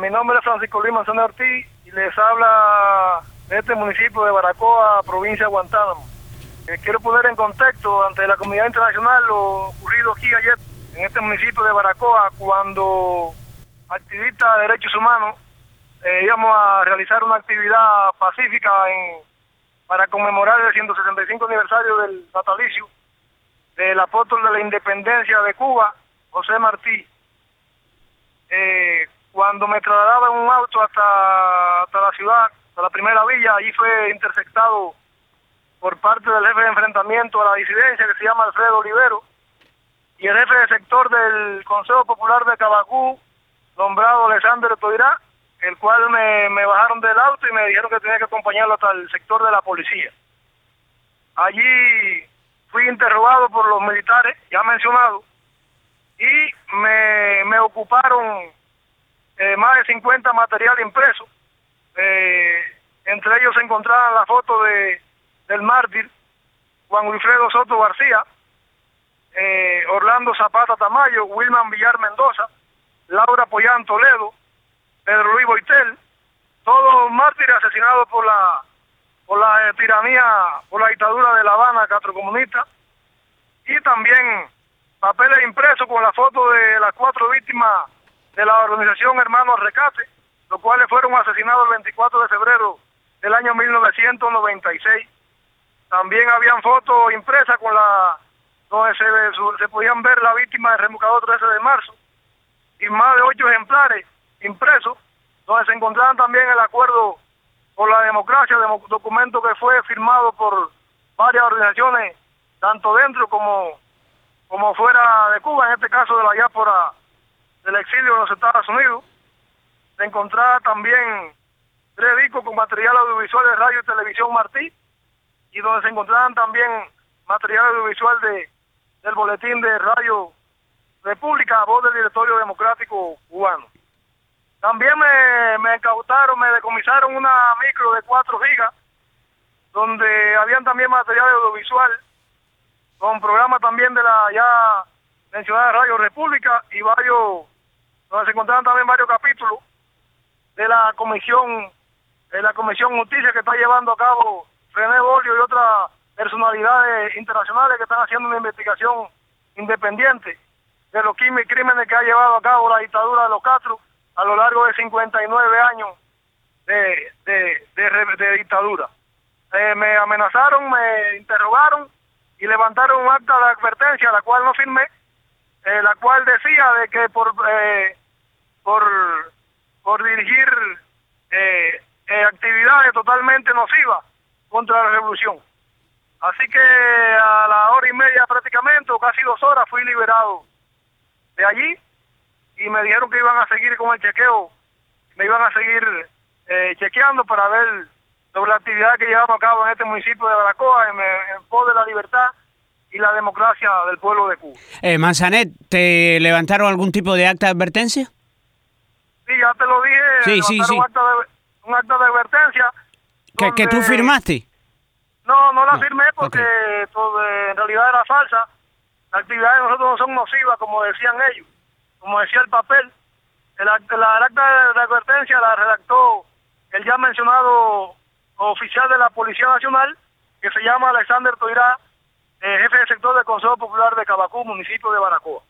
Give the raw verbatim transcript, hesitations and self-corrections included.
Mi nombre es Francisco Luis Manzanero Ortiz y les habla de este municipio de Baracoa, provincia de Guantánamo. Eh, quiero poner en contexto ante la comunidad internacional lo ocurrido aquí ayer en este municipio de Baracoa, cuando activistas de derechos humanos eh, íbamos a realizar una actividad pacífica en, para conmemorar el ciento sesenta y cinco aniversario del natalicio del apóstol de la independencia de Cuba, José Martí. Eh, cuando me trasladaba en un auto hasta, hasta la ciudad, hasta la primera villa, allí fue interceptado por parte del jefe de enfrentamiento a la disidencia, que se llama Alfredo Olivero, y el jefe de sector del Consejo Popular de Cabacú, nombrado Alexander Toirá, el cual me, me bajaron del auto y me dijeron que tenía que acompañarlo hasta el sector de la policía. Allí fui interrogado por los militares, ya mencionados, y me, me ocuparon eh, más de cincuenta materiales impresos. Eh, entre ellos se encontraban la foto de del mártir Juan Wilfredo Soto García, eh, Orlando Zapata Tamayo, Wilman Villar Mendoza, Laura Pollán Toledo, Pedro Luis Boitel, todos mártires asesinados por la por la eh, tiranía, por la dictadura de La Habana catrocomunista, y también papeles impresos con la foto de las cuatro víctimas de la organización Hermanos Rescate, los cuales fueron asesinados el veinticuatro de febrero del año mil novecientos noventa y seis. También habían fotos impresas con la donde se, se podían ver la víctima del remolcador trece de marzo, y más de ocho ejemplares impresos, donde se encontraban también el acuerdo por la democracia, documento que fue firmado por varias organizaciones, tanto dentro como, como fuera de Cuba, en este caso de la diáspora del exilio de los Estados Unidos. Se encontraba también tres discos con material audiovisual de radio y televisión Martí, y donde se encontraban también material audiovisual de del boletín de Radio República, a voz del Directorio Democrático Cubano. También me, me incautaron, me decomisaron una micro de cuatro gigas, donde habían también material audiovisual, con programas también de la ya mencionada Radio República, y varios, donde se encontraban también varios capítulos de la comisión, de la Comisión Justicia que está llevando a cabo René Bolio y otras personalidades internacionales que están haciendo una investigación independiente de los crímenes que ha llevado a cabo la dictadura de los Castro a lo largo de cincuenta y nueve años de, de, de, de dictadura. Eh, me amenazaron, me interrogaron y levantaron un acta de advertencia, la cual no firmé, eh, la cual decía de que por eh, por, por dirigir eh, eh, actividades totalmente nocivas contra la revolución. Así que a la hora y media prácticamente, o casi dos horas, fui liberado de allí, y me dijeron que iban a seguir con el chequeo, me iban a seguir eh, chequeando para ver sobre la actividad que llevamos a cabo en este municipio de Baracoa, en, en pos de la libertad y la democracia del pueblo de Cuba. Eh, Manzanet, ¿te levantaron algún tipo de acta de advertencia? Sí, ya te lo dije, sí, sí, sí. Un, acta de, un acta de advertencia. ¿Que, donde... ¿Que tú firmaste? No, no la no. firmé porque okay. todo, en realidad era falsa. Las actividades de nosotros no son nocivas, como decían ellos, como decía el papel. El, acta, la, el acta de advertencia la redactó el ya mencionado oficial de la Policía Nacional, que se llama Alexander Toirá, eh, jefe de sector del Consejo Popular de Cabacú, municipio de Baracoa.